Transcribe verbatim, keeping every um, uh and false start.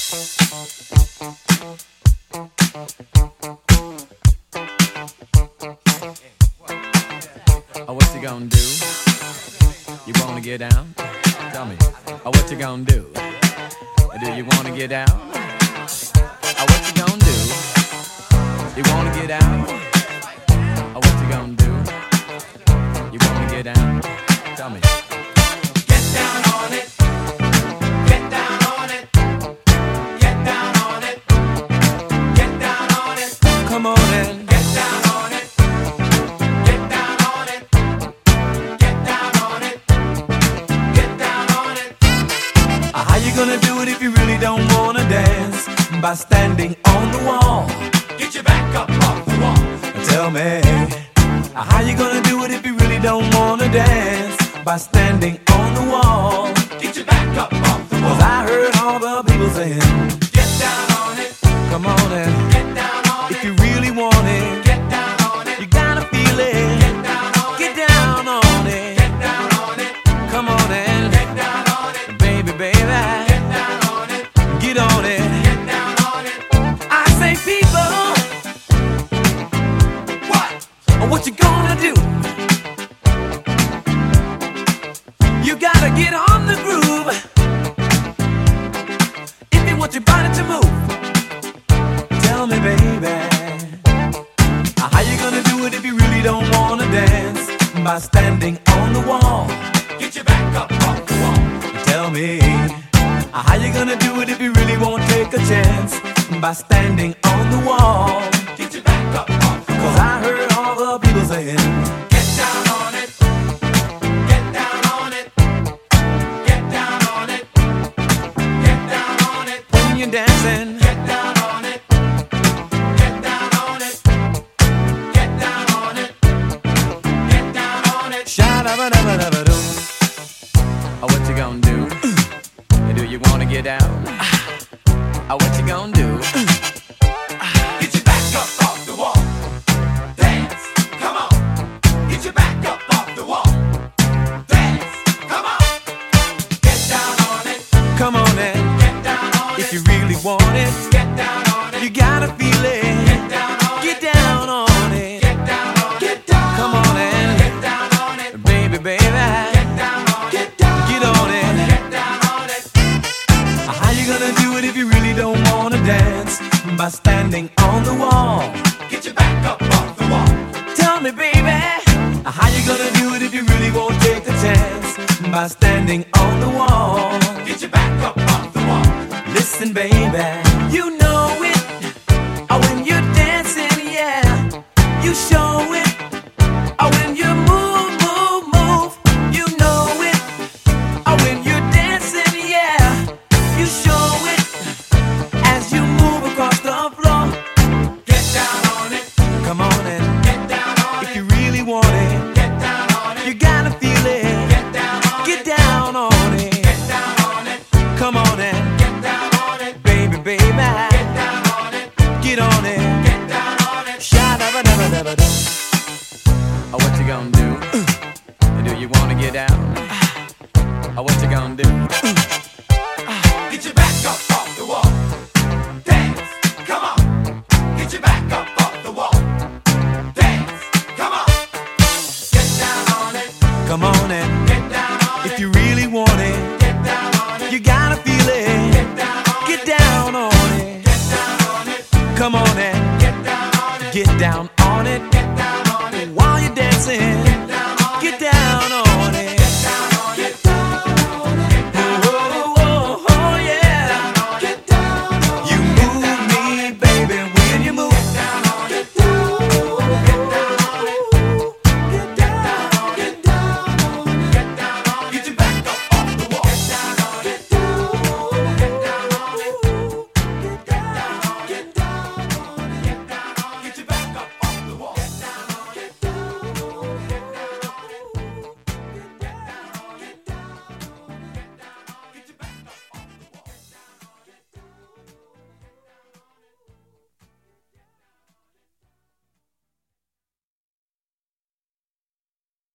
Oh, what you gonna do? You wanna get down? Tell me. Oh, what you gonna do? Do you wanna get down? Oh, what you gonna do? You wanna get down? Oh, what you gonna do? You wanna get down? Tell me. Get down on it. Get down on it. Get down on it. Get down on it. Come on in. Get down on it. Get down on it. Get down on it. Get down on it. How you gonna do it if you really don't wanna dance? By standing on the wall. Get your back up off the wall. Tell me, how you gonna do it if you really don't wanna dance? By standing on the wall. Get your back up off the wall. Cause I heard all the people saying, Get down on it. come on in. Get down on If it. you really want it, Get down on it. you gotta feel it. Get down on Get it. down on it. Get down on it. Come on in. Get down on it. Baby, baby, Get down on it. get on it. Get down on it. I say people, What? what you gonna do? You gotta get on the groove if you want your body to move. Tell me, baby, how you gonna do it if you really don't wanna dance? By standing on the wall. Get your back up off the wall. Tell me, how you gonna do it if you really won't take a chance? By standing on the wall. Get your back up off the Cause wall. I heard all the people saying, Get down on it. Get down on it. Get down on it. Get down on it. when you're dancing, Get down on it. Get down on it. Get down on it. Get down on it. sha-da-ba-da-ba-da-ba-doo. Oh, what you gonna do? Do you wanna get down? Oh, what you gonna do? Get your back up off the wall. Dance. Come on. Get your back up off the wall. Dance. Come on. Get down on it. Come on in, Get down on it. if you really want it, Get down on it. you gotta feel it. Get down on Get it. down on it. Get down on it. Get down. Come on in, Get down on it. baby, baby, Get down on it. Get down. get on it. Get down on it. How you gonna do it if you really don't wanna dance? By standing on the wall. Get your back up off the wall. Tell me, baby, how you gonna do it if you really won't take a chance? By standing on the wall. Get your back up off the wall. Listen, baby, you know it. Oh, when you're dancing, yeah, you show it. Oh, when you move, move, move, you know it. Oh, when you're dancing, yeah, you show it. As you move across the floor, Get down on it. come on in. Get down on If it. you really want it, Get down on it. you gotta feel it. Get down on Get it. down on it. Get down on it. Come on in, Get down on it. baby, baby, Get down on it. get on it. Get down on it. Sha-da-ba-da-ba-da-ba-doo. Oh, what you gonna do? Do you wanna get down? Oh, what you gonna do? Get your back up off the wall. Dance. Come on. Get your back up off the wall. Dance. Come on. Get down on it. Come on in, Get down on it. if you really want it, Get down on it. you gotta feel it. Get down on Get it. down on it. Get down on it. Come on in, Get down on it. get down